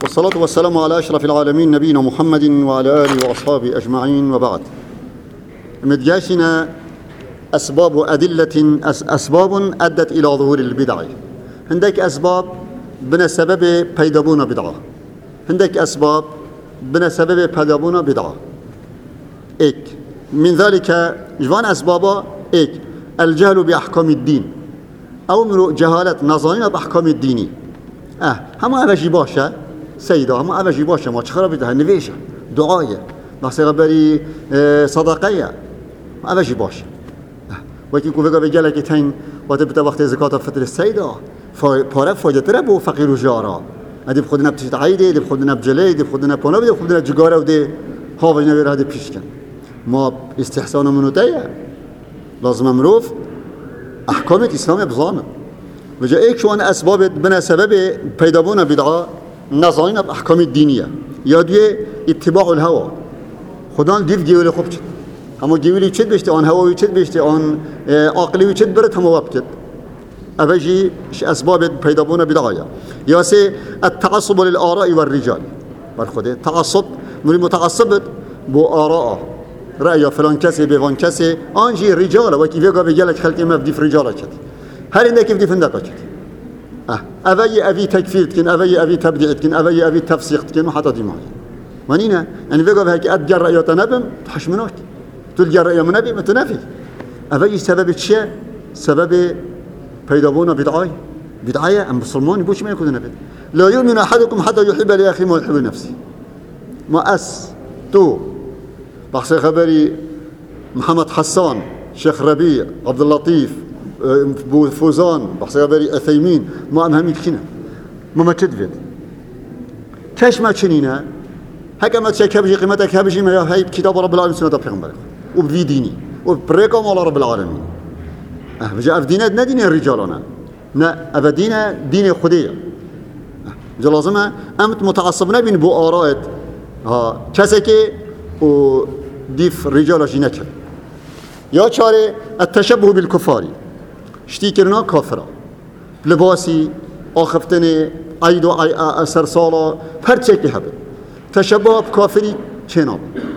والصلاة والسلام على أشرف العالمين نبينا محمد وعلى آله وأصحابه أجمعين وبعد. مدجاشنا أسباب وأدلة أسباب أدت إلى ظهور البدع. عندك أسباب بنا سبب بيدابون بدعة. عندك أسباب بنا سبب بيدابون بدعة. إيك من ذلك جوان أسبابا إيك الجهل بأحكام الدين أو من جهالة نظرنا بأحكام الديني. هم أبجي باشا سيدا هم أبجي باشا ما تخرب بدها نفيشة دعاية ناس غبري صدقية أبجي باشا وكي كوفيقا بيجالك تين وتبتا وقت زكاة فطر السيدة فارف فاجتره بو فقير و جارا ادي بخودنا بتشت عيدي ادي بخودنا بجلي ادي بخودنا پانا ادي بخودنا جگاره ودي هاوج نوير هادي پیش کن ما استحسان منو تيه لازم امروف احکام اسلام بزانه وجا ایک شوان اسباب بنا سبب پیدابون بدعا نظرین احکام الدینیه یا دوی اتباع الهوا خدا دیو گیولی خوب چد اما گیولی چد بشته آن هوایی چد بشته آن عقلی چد برد هم وقت أبجي أسباب بيدابون بدعاية ياسي التعصب للآراء والرجال بالخده تعصب من متعصب بو آراء رأي فلان كسي بفلان كسي أنجي رجال وكيف يقع بجالك خلقي ما بدي في رجالة كده هل إنك كيف دي فندقة كده أبي تكفير تكين أبي تبديع تكين أبي تفسيق تكين وحتى دي معي منينا يعني بيقع بهيك أدجر رأي تنبم تحش منك تلجر رأي منبي متنافي أبي سبب الشيء سبب بيدابون بدعاية أم بسلمان بوش ما يكون نبي لا يؤمن أحدكم حتى يحب لأخيه ما يحب لنفسه ما تو بحث خبري محمد حسان شيخ ربيع عبد اللطيف بو فوزان بحث خبري أثيمين ما أمهمي كنا ما تدفد كاش ما تشنينا هكا ما تشكبجي قيمتك هبجي ما هاي كتاب رب العالمين سنة بيغمبر وبفي ديني وبريكم على رب العالمين بجا أفدينا ندين الرجالنا نا أفدينا دين خدية جا لازمه أمت متعصب نبين بو آرائت كسكي و ديف رجال جينك يا چاره التشبه بالكفار شتي كرنا كافرة لباسي آخفتني عيد و سرسالا هر چكي هبه تشبه بكافري چناب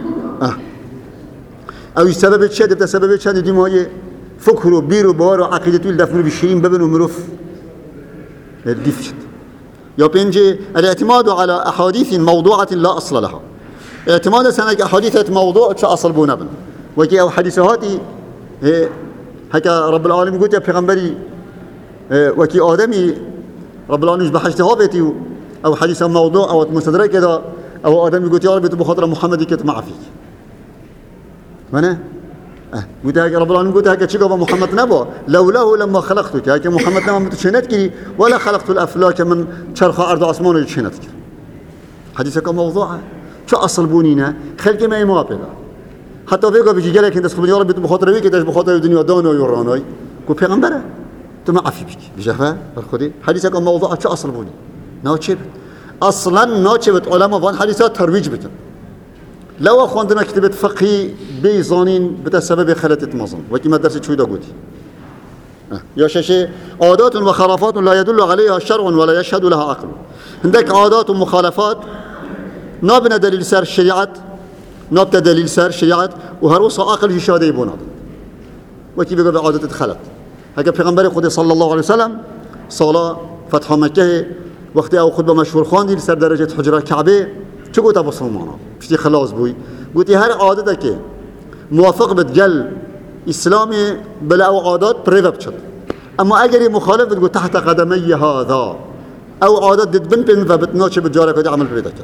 او سبب چه ده سبب چه ديمايه فكر وبير وبار وعقيدته الدفن بالشيرين ببن ومروف الدفشت يا بينجي الاعتماد على أحاديث موضوعة لا أصل لها اعتماد سنة أحاديث موضوع شو أصل بونبن وكي أو حديثاتي هكا رب العالمين قلت يا پیغمبري وكي آدمي رب العالمين بحجتها بيتي أو حديث موضوع أو مستدرك كذا أو آدمي قلت يا رب بخاطر محمد كت معه فيك وانا قلت هيك رب العالمين قلت هيك شيء محمد نبا لولاه لما خلقتك هيك محمد نبا متشنت كي ولا خلقت الافلاك من شرخ ارض عثمان يتشنت كي حديثك موضوع شو اصل بونينا خلق ما يمابلا حتى بيقول بيجي لك انت تقول يا رب بخاطر بيك انت بخاطر الدنيا دانا ويراناي كو پیغمبره تو ما عفي بك بجفا بالخدي حديثك موضوع شو اصل بوني ناچب اصلا ناچبت علماء وان حديثات ترويج بتن لو أخواننا كتبت فقهي بيزانين بتسبب خلطة مظن وكي ما درست شو دا قلتي يا شاشي عادات وخرافات لا يدل عليها شرع ولا يشهد لها عقل عندك عادات ومخالفات نابنا دليل سر الشريعة نابتا دليل سر الشريعة وهروس عقل يشاهده يبون هذا وكي بيقول عادات الخلط هكا پیغمبر خود صلى الله عليه وسلم صلاة فتح مكة وقت أو خطبة مشهور خواندي لسر درجة حجرة كعبة شو قلت أبو سلمان بشتي خلاص بوي قلت هر عادتك موافق بتجل إسلامي بلا أو عادات بريفا بشد أما أجري مخالف بتقول تحت قدمي هذا أو عادات بتبن فبتناقش بتجارك ودي عمل بريدك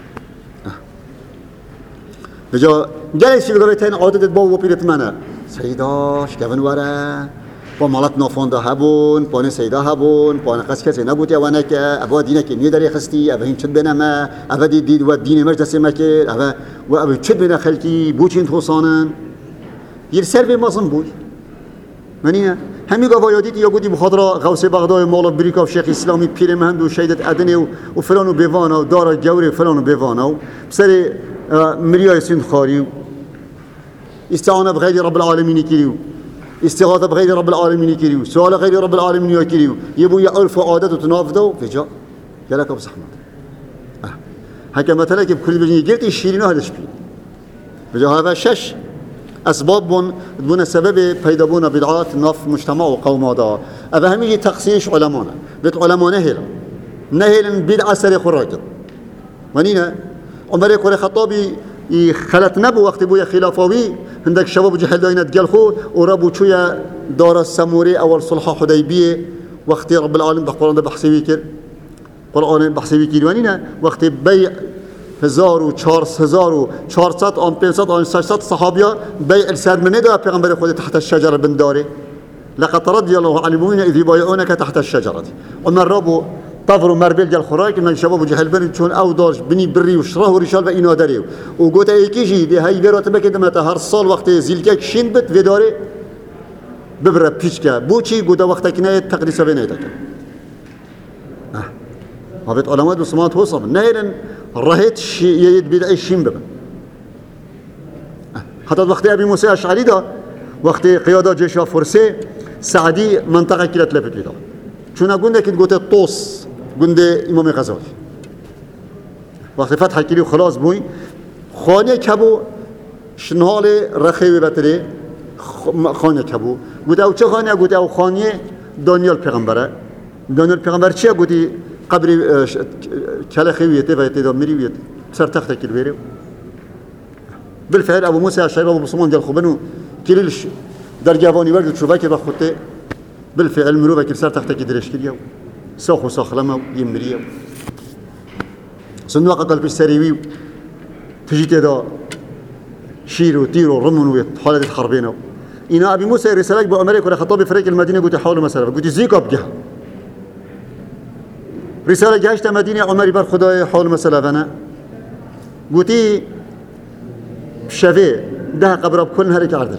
بجا جالس في قبيتين عادات تبوا وبيرت منا سيداش كيفن ورا ومالات نافوندا هبون بان سيدا هبون بان قص كسي نبوتي وانا ك ابو دينك نيدري خستي ابين شد بينما ابدي ديد ودين مجلس مكر ابا وابي شد بين خلقي بوچين توسانن يرسل بمازن بوي منيه همي قوايدي يا بودي بخاطر غوث بغداد مول امريكا وشيخ اسلامي بير مهند وشهيده ادني وفلان وبيوانا ودار جوري فلان وبيوانا بسري مريا سند خاري استعانه بغير رب العالمين كيريو استغاثة بغير رب العالمين كريو سؤال غير رب العالمين كريو يبو يعرف عادته تنافذه فجاء قال لك ابو احمد هكا مثلا كي بكل بجني قلت الشيرين هذا شبي بجا هذا شش أسباب دون سبب بيدبون بدعات نف مجتمع وقوم هذا أفهم يجي تقسيش علمانا بيت علماء نهل بدعة سري خراجة ونينا عمر يقول الخطابي خلت نبو وقت بويا خلافوي عندك شباب جحل داينة تقلخو وربو شوية دار السموري أول صلحة حديبية وقت رب العالمين بقرآن بحثي ويكر قرآن بحثي ويكر ونينا وقت بيع 1400 آن 500 آن 600 صحابيا بيع الساد من ندى پیغمبر خود تحت الشجرة بنداره لقد رضي الله عن المؤمنين إذ يبايعونك تحت الشجرة عمر ربو طفر مربل جل خراك من شباب جهل بن چون او دارش بني بري وشراه ورشال و اینا داره و گوت ایکیجی ده هی برات بکید مت هر سال وقت زیلکک شین بت و داره ببره پیچکه بو چی گوت وقت کنه تقدیس و نه تک هابت علامات مسلمات وصف نهرن رهت يد بدعي شين بب حتى وقت ابي موسى الاشعري ده وقت قياده جيش فرسي سعدي منطقه كلت لفت لده چون قلنا كنت قلت الطوس قلت امام غزالي وقت فتح كلي وخلاص بوي خانه كبو شنهال رخي بتري خانه كبو قلت او چه خانه قلت او خانه دانيال پیغمبر چیه قلت قبر كلا خويته ويته ميري ويته صار تختك البيرو بالفعل ابو موسى الشعيب ابو بصمان ديال خوبنو كيلش درجافوني ورد شوفاكي باخوته بالفعل مروبه كي صار تختك دريش كيو ساخو ساخلمه يمريو صندوق قلب السريوي تجي تدا شيرو تيرو رمنو حاله الحربين انا ابي موسى رساله بامريكا لخطاب فريق المدينه قلت حاولوا مساله قلت زيكو ابجه رسالة جاشت مدينة عمر بر خدای حال مسئله فنا قلتي شفي ده قبر بكل هرك عردك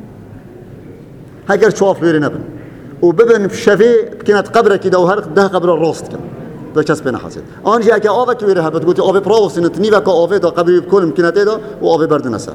هاجر شواف بيري نبن وببن شفي كانت قبره كده وهرق ده قبر الراست كم ده كاس بين حاسد انجي اكا اوفا كبيره هبت قلتي اوفي براوس نتني بك اوفي ده قبر بكل يمكن ده واوفي برد نسال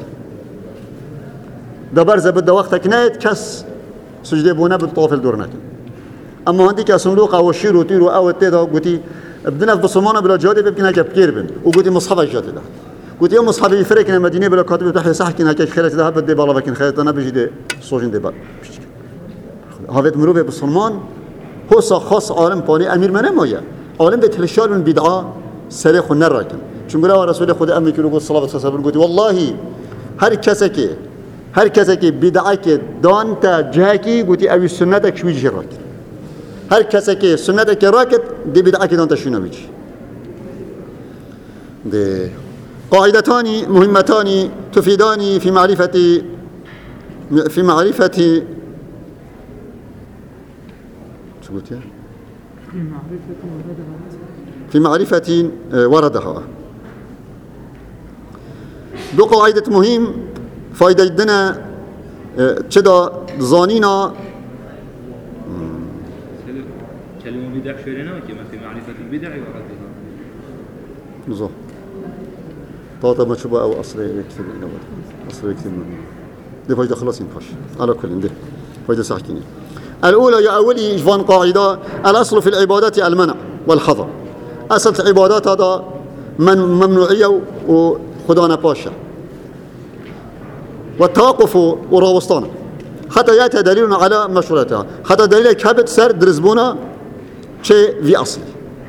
ده برزه بده وقت كنايت كاس سجده بونه بالطواف الدورنك اما عندي كصندوق او شير وطير او تدا قلتي بدنا بصمانه بلا جاده بيمكن هيك بكير بن وقلتي مصحف الجاده ده قلت يوم مصحف يفرق المدينه بلا كاتب تحت صح كنا هيك خيرت ده بدي بالا لكن خيرت انا بيجي ده صوجين ده هافت مروبه بصمان هو خاص عالم باني امير منه مايا عالم بتلشال من بدعه سرخ نراكن چون قال رسول خدا امي كيلو صلى الله عليه وسلم قلت والله هر کسی بدعه که دانتا جاکی قلتي او سنتك شو يجي راكن هر کسی که سنت که راکت دی بدعه که دانتا شنو بیچ دی قاعدتان مهمتان تفيدان في معرفة شو قلت يا؟ في معرفة وردها دو قاعدة مهم فايدة دنا چدا زانينا كلمة بدع شوينا كما في معرفة البدع وردها نزو طاطا ما شبه أو أصل يكتب إلى أصل يكتب منه دي فايدة خلاص ينفش على كل دي فايدة ساحكيني الأولى يا أولي إجفان قاعدة الأصل في العبادات المنع والحظر أصل العبادات هذا ممنوعية وخدانا باشا والتوقف وراوسطانا حتى يأتي دليل على مشروعيتها حتى دليل كبت سر درزبونا شيء في أصلي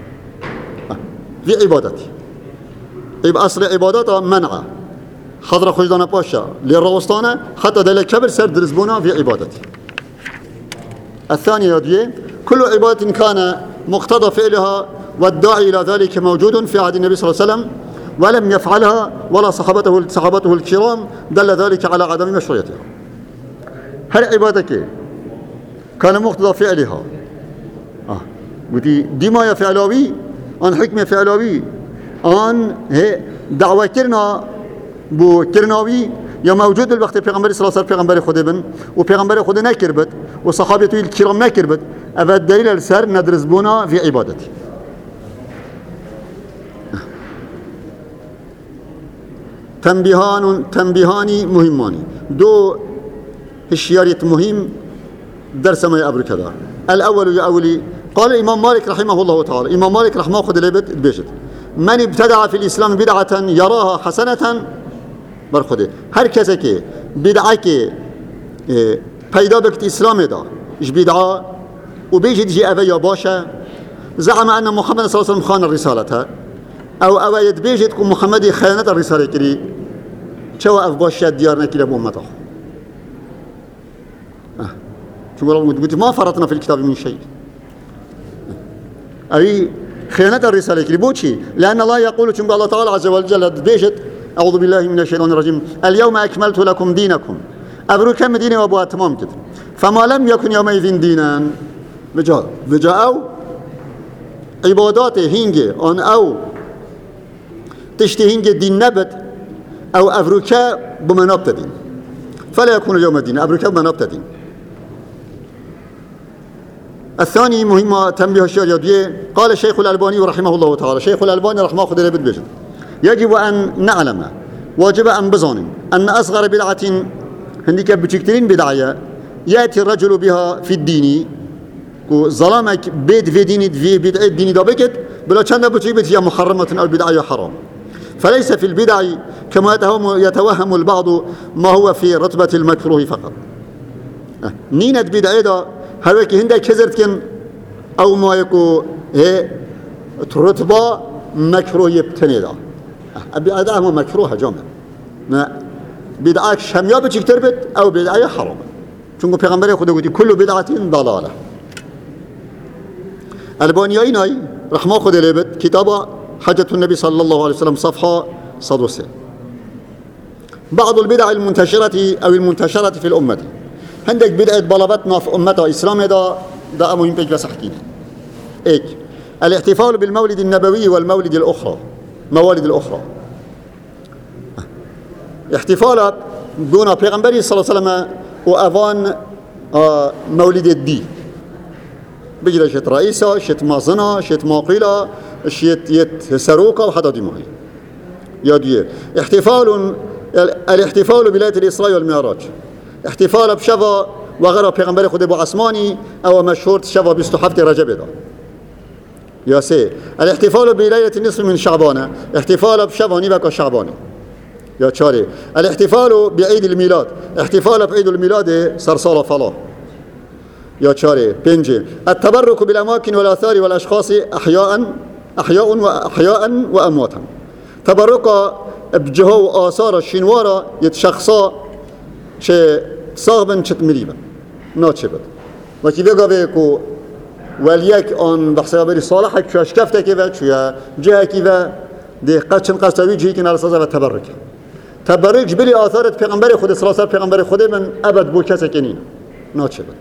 في عبادتي يبقى أصل عباداتها منع حضر خجدان باشا للروستانة حتى دليل كبر سر درزبونا في عبادتي الثانية يديه كل عبادة كان مقتضى فعلها والداعي إلى ذلك موجود في عهد النبي صلى الله عليه وسلم ولم يفعلها ولا صحابته الكرام دل ذلك على عدم مشروعيتها هل عبادك كان مقتضى فعلها ودي دما فعلاوي ان حكمه فعلاوي ان دعوه كرنا بو كرناوي يا موجود الوقت پیغمبر صلى الله عليه وسلم پیغمبر خود بن و پیغمبر خود نکربت و صحابته الكرام نکربت اول دلیل السر ندرس بونا في عبادتي تنبيهان مهمان دو هشيارية مهم درس ما يأبر كذا الأول يا أولي قال الإمام مالك رحمه الله تعالى إمام مالك رحمه خد ليبت بيشت من ابتدع في الاسلام بدعة يراها حسنة بر خوده. هر کسی که بدعه که پیدا بکت اسلام دا اش بدعه و بیجید جی اوه یا باشه زعم ان محمد صلی الله علیه وسلم خان الرسالته او اوید بیجید که محمد خیانت الرساله کری چه و اف باشه دیار نکیره به امت چون قلت ما فرطنا في الكتاب من شيء أي خيانة الرسالة كريبو شيء لأن الله يقول چون الله تعالى عز وجل بيجت أعوذ بالله من الشيطان الرجيم اليوم أكملت لكم دينكم أبرو كم ديني وأبوها تمام كده فما لم يكن يومئذ دينا وجاءوا عباداته هنجي أن أو تشتي هنجي دين نبت أو أبروكا بمنابت دين فلا يكون اليوم دين أبروكا بمنابت دين. الثاني مهمة تنبيه الشيء قال الشيخ الألباني رحمه الله تعالى شيخ الألباني رحمه الله بيجد يجب أن نعلم واجب أن بظن أن أصغر بدعة هنديك بتشكترين بدعية يأتي الرجل بها في الدين ظلامك بيت في دين في بدعة الدين دابكت بلا كان بتجيبت هي محرمة أو بدعية حرام فليس في البدع كما يتوهم البعض ما هو في رتبة المكروه فقط. نينة بدعية هذا هندا كزرت كن أو ما يكو هي رتبة مكروه يبتنيدا بدعة ما مكروه جامع ما بدعة شميا بتشكتر بت أو بدعة حرام چونكو پیغمبر خدا گویی كل بدعة ضلالة. البانيين رحمه خدا لبت كتاب حجة النبي صلى الله عليه وسلم صفحة 103 بعض البدع المنتشرة أو المنتشرة في الأمة عندك بدعة بلابتنا في أمتها إسلام ده مهم بيج بس أحكي إيك الاحتفال بالمولد النبوي والمولد الأخرى موالد الأخرى احتفال قونا بيغمبري صلى الله عليه وسلم وأفان مولد الدي بيجي شت رئيسة شت مازنة شت ماقيلة شت يت سروقة وحدا دي معي يا دي الاحتفال بليلة الإسراء والمعراج احتفال بشفا وغيره پیغمبر خود ابو عثماني او مشهور شفا 27 رجب ده يا سي الاحتفال بليلة النصف من شعبان احتفال بشفا نيبك شعبان يا چاري الاحتفال بعيد الميلاد احتفال بعيد الميلاد سرسال فلا يا چاري بنجي التبرك بالاماكن والاثار والاشخاص احياء وامواتا تبرك بجهه واثار الشنوارة يتشخصا چه صاحبن چت مریبن ناچه بد و کی بگه کو ولیک آن بحثا بری صالح کش کفته که و چیا جه کی و دقت چن قصوی جی که نرساز و تبرک بلی آثارت پیغمبر خود صلی الله علیه و پیغمبر خود من ابد بو کس کنین ناچه بد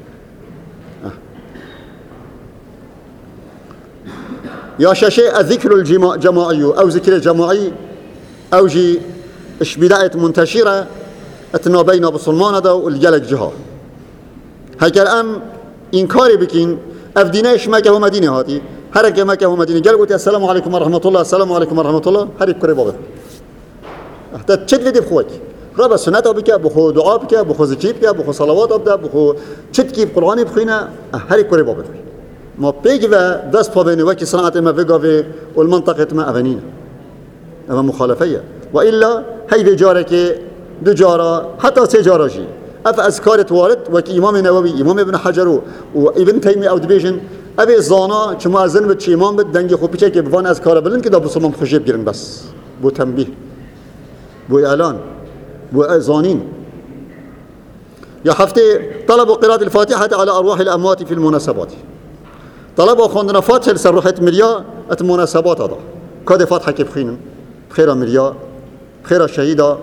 یا ششه الذکر الجماعی او ذکر جماعی او جی اش بدعت منتشره اتنا بين بسلمان دا والجلك جها هكا الان انكاري بكين افديناش مكه ومدينه هاتي هركه مكه ومدينه قال قلت السلام عليكم ورحمه الله السلام عليكم ورحمه الله هرك كري بابا حتى تشد لي بخوك رب سنه بك بخو دعاء بك بخو ذكر بك بخو صلوات ابدا بخو تشد قرآن بخينا هرك كري بابا ما بيجي دست بابين وكي صنعه ما فيغا والمنطقه ما اغنينا اما مخالفيه والا هي جارك دو جارا حتى سه جارا شي اف اذكار وارد وكي امام نووي امام ابن حجر و ابن تيميه او دبيجن ابي زانا چه مؤذن به چه امام به دنگ خو پیچه که بوان اذکار بلن که دا بسلام خوشب گیرن بس بو تنبيه بو اعلان بو اذانين يا حفتي طلب قراءة الفاتحة على أرواح الأموات في المناسبات طلب خواندن فاتحة لسروحة مريا ات مناسبات هذا كاد فاتحة كيف خينن بخير مريا بخير الشهيدة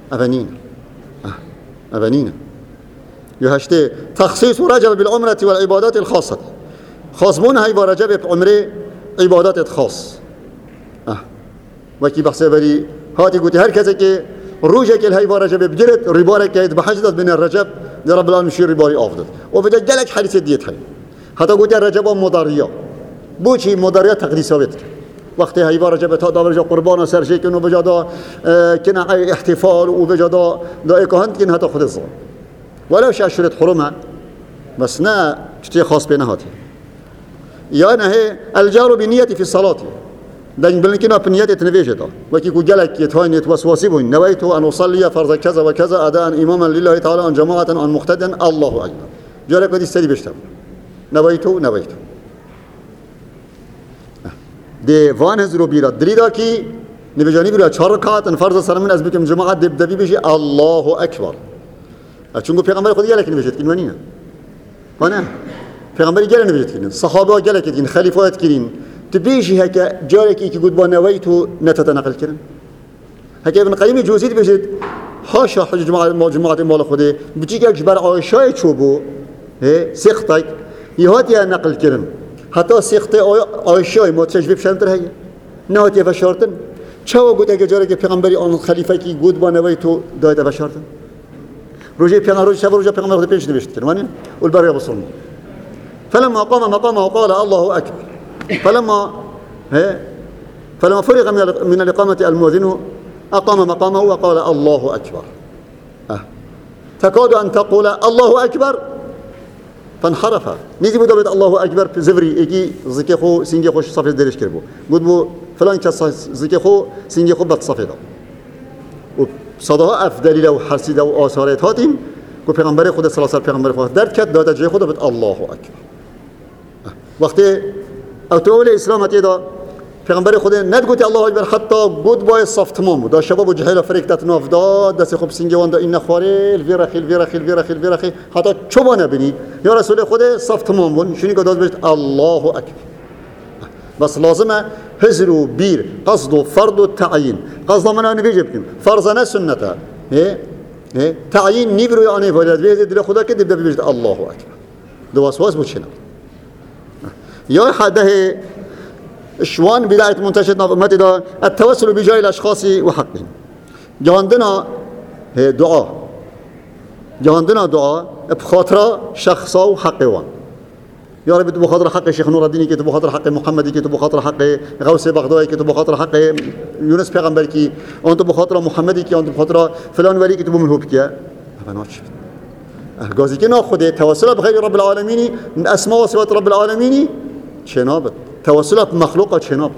أبنين يهشتي تخصيص رجب بالعمرة والعبادات الخاصة خاصمون هاي ورجب بعمره عبادات خاص وكي بحث بري هاتي قلت هر كذا كي روجك الهي ورجب بجرت ربارك كيد بحشدت من الرجب لرب العالمين شي رباري أفضل وبدأ جالك حديث ديت هاي حتى قلت الرجب مضارية بوشي مضارية تقديسات وقتی هی ورجب تا داور قربان سرشی کنو بجادا کنه احتفال و بجادا دایکهند کن حتی خود الظاهر ولو شاشرت حرمه بس نه چتی خاص به نهاتی یا نه الجار بنیتی فی الصلاه دنگ بلنكنا بنيات يتنفيجتا وكي جلك يتهاين يتوسوسي بوين نويت أن أصلي فرض كذا وكذا أداء إماما لله تعالى أن جماعة أن مقتدا الله أكبر جلك ودي استدي بيشتم نويت دي وان هزرو بيرا دريدا كي نبجاني بيرا 4 ركعات فرض سرمن از بكم جماعة دبدبي بيجي الله أكبر چونگو پیغمبر خود گله که نوشت کردن ونیه نه پیغمبر گله نوشت کردن صحابه گله کردن خلیفات کردن تو بیشی هک جاری که گود با نویت و نتنقل کردن هک ابن قیم جوزی بجد هاشا حج جماعت مال خوده بچی که بر عایشه چوبو سختای یهات یا نقل کردن حتی سخت عایشه ما تجربه شدن هی نه تی فشارتن چه گود اگه جاری که پیغمبری آن خلیفه کی گود با نویت و دایت فشارتن روجي بيان روجي شاف روجي بيان مرة بيش نبيشت كرماني والبرية بصرنا فلما قام مقامه وقال الله أكبر فلما فرغ من الإقامة المؤذن أقام مقامه وقال الله أكبر تكاد أن تقول الله أكبر فانحرف نيجي بدو بيت الله أكبر زفري إيجي زكي خو سينجي خوش صفي دريش كربو قد بو فلان كاس زكي خو سينجي خو بات صفي صداها افضل له حسیده و آثارت هاتیم که پیغمبر خود صلی الله علیه و پیغمبر خود درد کرد داد جای خود بد الله اکبر وقتی اول اسلام اتیدا پیغمبر خود ندگوتی الله اکبر حتی گود بای صف تمام بود شباب جهل فرقت ناف داد دست خوب سینگوان دا این خوارل ویرخیل حتی چوبا نبینی یا رسول خود صف تمام بود شونی که داد بجد الله اکبر بس لازمه حزر و بیر قصد و فرد و تعیین قصد منو نبیجه بکن فرضانه سنته تعیین نیبروی آنه فایلد ویزی دل خدا که دبده بجد الله اکبر دو واسواس بود چنه یا حده شوان بداية منتشرة في أمتي دا التوسل بجاه الأشخاص وحقهم جهاندنا دعاء بخاطر شخصا وحقوان يا رب تو بخاطر حق شيخ نور الدين كي تو بخاطر حق محمدي كي تو بخاطر حق غوث بغدادي كي تو بخاطر حق يونس پیغمبر كي انت بخاطر محمدي كي انت بخاطر فلان ولي كي تو بمنهوب كي ابناش غازي كي ناخذ توسل بخير رب العالمين من اسماء وصفات رب العالمين شناب توسلات مخلوقه شناب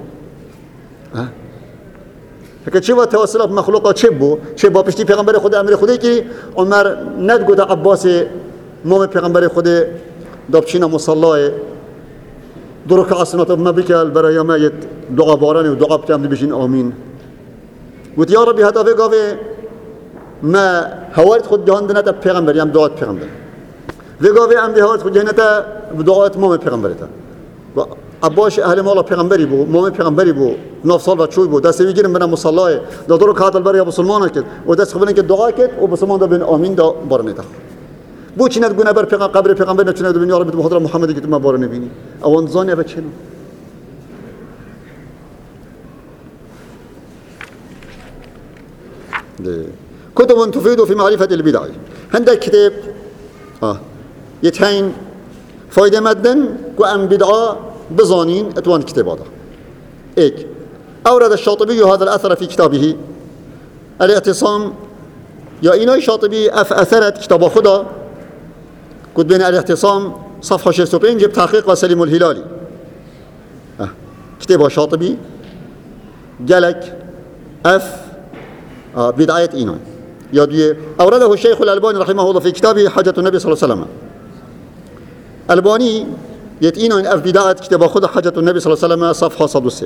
فکر چه با توسلات مخلوقه چه با پشتی پیغمبر خود امر خودی که عمر ندگوده عباس مام پیغمبر خود دابچینا مصلاه درک اسنات مبیک برای ما دعا بارانی و دعا بکم بشین آمین گفت یا ربی هدف گاوه ما هوارت خود جهان دنت پیغمبر یم دعات پیغمبر و گاوه ام هوارت خود جهانت دعات مام پیغمبرته عباس اهل مالا پیغمبری بود مام پیغمبری بود 9 سال و چوی بود دست میگیرم برای مصلاه دادر که هاتل برای مسلمان کرد و دست خبرن که دعا کرد و مسلمان دا بین آمین دا بارنه تا بو چی ندگونه بر قبر پیغمبر نچونه دو بین یا رب تو حضرت محمدی که تو ما بارنه بینی اوان زانی بچنو كتب تفيد في معرفة البدع عندك كتاب يتهين فايدة مدن وأن بدعة بزانين اتوان كتاب هذا ايك أورد الشاطبي هذا الأثر في كتابه الاعتصام يا إيناي الشاطبي أثرت كتاب خدا كنت بين الاعتصام صفحة 65 جبت تحقيق وسليم الهلالي كتاب الشاطبي جلك بدعية إيناي يا أورده الشيخ الألباني رحمه الله في كتابه حجة النبي صلى الله عليه وسلم الباني يتئين أف بداية كتاب خود حجة النبي صلى الله عليه وسلم صفحة 103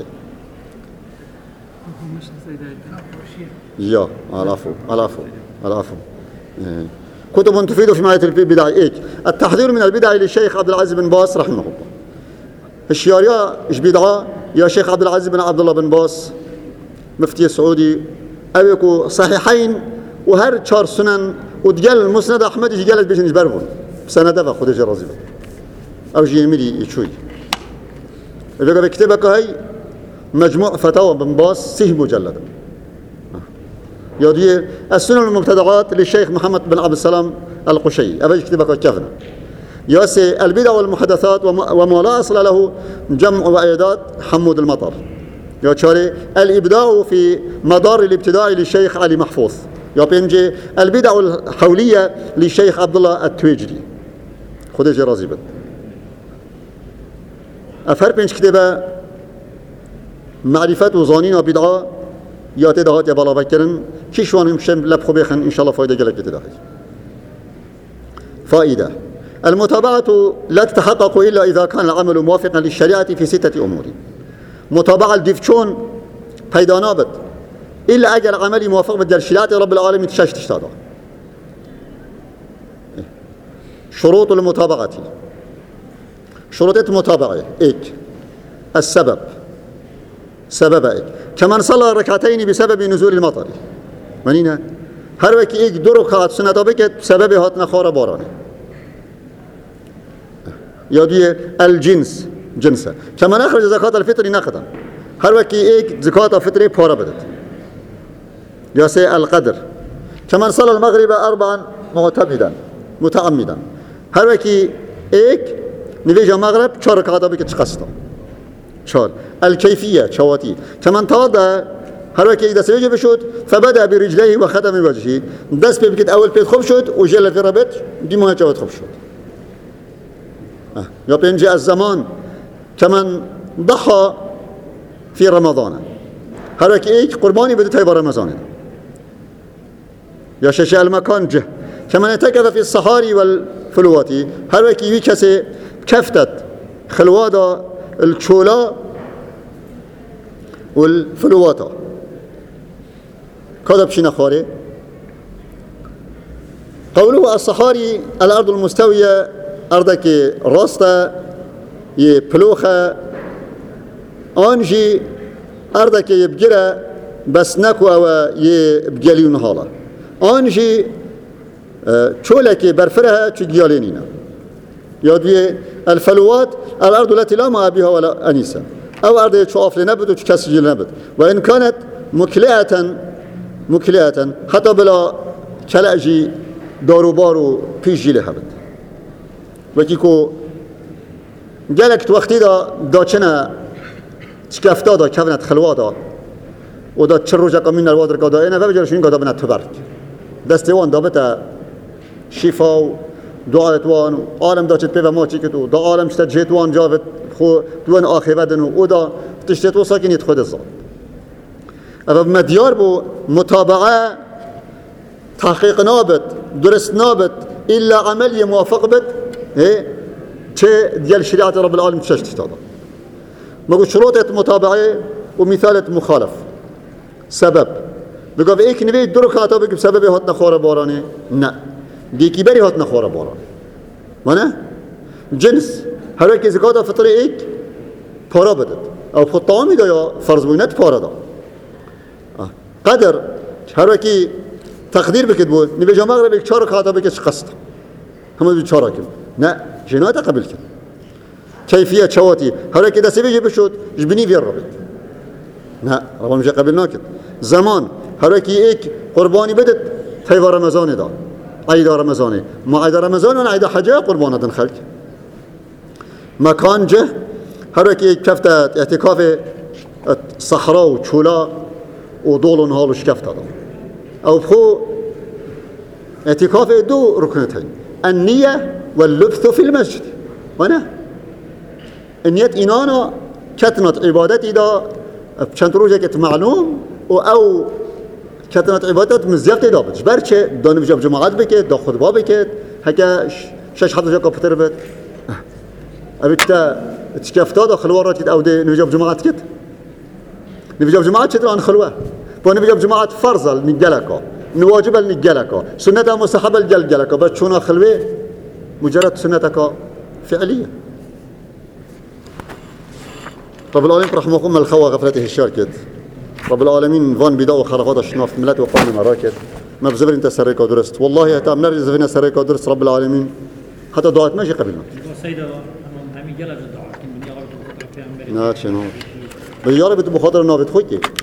يا العفو كتب تفيد في معرفة البدع إيك التحذير من البدع للشيخ عبد العزيز بن باز رحمه الله الشيارية إيش بدعة يا شيخ عبد العزيز بن عبد الله بن باز مفتي السعودي أبيكو صحيحين وهر 4 سنن وتقال المسند أحمد يجي قالت بيش نجبرهم سنده خود جرازي أو جي ملي يشوي إذا بكتبك هاي مجموع فتاوى بن باز 6 مجلد يودي السنن المبتدعات للشيخ محمد بن عبد السلام القشي أبي يكتبك كفنا ياسي البدع والمحدثات وما لا أصل له جمع وإعداد حمود المطر يا شاري الإبداع في مدار الابتداع للشيخ علي محفوظ يا بينجي البدع الحولية للشيخ عبد الله التويجري خود جرازي بد أفر بينج كتابة معرفت و زانین بدعا یا تدهات یا بالا بکرن کیشوان همشم لبخو بخن إن شاء الله فايدة جلك تدهات. فائدة: المتابعة لا تتحقق إلا إذا كان العمل موافقا للشريعة في 6 أمور. متابعة الدفشون پیدا نابد إلا أجل عملي موافق بدل شريعة رب العالمين تشتادا. شروط المتابعة: شروط المتابعة السبب سبب كمن صلى ركعتين بسبب نزول المطر منينا هر وقت دو ركعت سنت بك سبب هاتنا خار بارانه یا دیگه الجنس جنسه كمن أخرج زكاة الفطر نقدا هر وقت زكاة الفطر پارا بدد یا سه القدر كمن صلى المغرب 4 متعمدا هر وقت نویجا مغرب 4 ركعت بك تشقستا 4 الكيفية شواتي كمن توضأ هر وقت دست وجه بشد فبدأ برجليه وختم وجهه دست بكت أول بيت خوب شد وجل في ربط دي ماه جوات خوب شد یا بينجي الزمان كمن ضحى في رمضان هر وقت قرباني بده تيبا رمضان یا شش المكان جه كمن اعتكف في الصحاري والفلوات هر وقت كسي كفتت خلوادا الشولا والفلواتا كذا بشي نخاري. قوله الصحاري الأرض المستوية أرضك راستا يبلوخة آنجي أرضك يبجرة بس نكو أو يبجليون هالا آنجي شولك برفرها تجيالينينا يادوي الفلوات الأرض التي لا ماء بها ولا أنيسة أو أرض شواف لنبت وتكسجل نبت وإن كانت مكلئة حتى بلا كلاجي داروبارو بيجي لهبت وكيكو جالك وقتی دا چنه چکفتا دا کونت خلوا دا و دا چر روزه کامین الوادر کادا اینه و بجرشون کادا بنت تبرک دستوان دا بتا شفا و دعایت وان عالم دا چت پیو ما چی کتو دا عالم چت جهت وان جاوت خو دوان آخی بدن و دا تشتت و ساکنیت خود الزاد اما مدیار بو متابعه تحقیق نابد درست نابد إلا عمل موافق بد چه ديال شريعة رب العالمين تشتت هذا ما شروط المتابعة ومثال مخالف سبب بقى في نبي درك هاتوا بسبب هاتنا خورا بارانه لا ديكي بري هاتنا خورا بارانه وانا جنس هر کی زکات فطری پارا بدد او خطامی دا یا فرض بینت پارا دا قدر هر کی تقدیر بکد بود نبی مغرب 4 رکعت بکش قصد همه 4 کن نه جنات قبل کن كيفية شواتي هر کی دست بيجي بشود جبني في الربط نه ربما مش قبل ناكد زمان هر کی قربانی بدد تيوا رمضان دا عيد رمضان ما عيد رمضان و عيد حج قربان دن خلق مكان جه هر کی كفت اعتكاف صحراء و چولا و دولون حالش كفت دا او بخو اعتكاف 2 ركنتين النية واللبث في المسجد وانا النية إنانا كتنت عبادتي دا بچند روزه كت معلوم او كتنت عبادت مزيقت دا بچ برچه دا نبجاب جماعت بكت دا خطبه بكت هكا 6 حد جا كابتر بت ابتا تشكفتا دا خلوارات او دي نبجاب جماعت كت نبجاب جماعت شتر عن خلوه با نبجاب جماعت فرض نجلكا نواجب نجلكا سنة مستحب الجلجلكا بس شونا خلوه مجرد سنتك فعلية رب العالمين رحمه الله الخوا غفلته الشاركت رب العالمين فان بداء وخرافات الشناف ملت وقام مراكد ما بزبر انت سريكا درست والله هتا منر زفنا سريكا درست رب العالمين حتى دعات ماشي قبلنا سيدة همي جلد الدعاء كن بني غرب ناتش نو بيجارب بخاطر نابت خوكي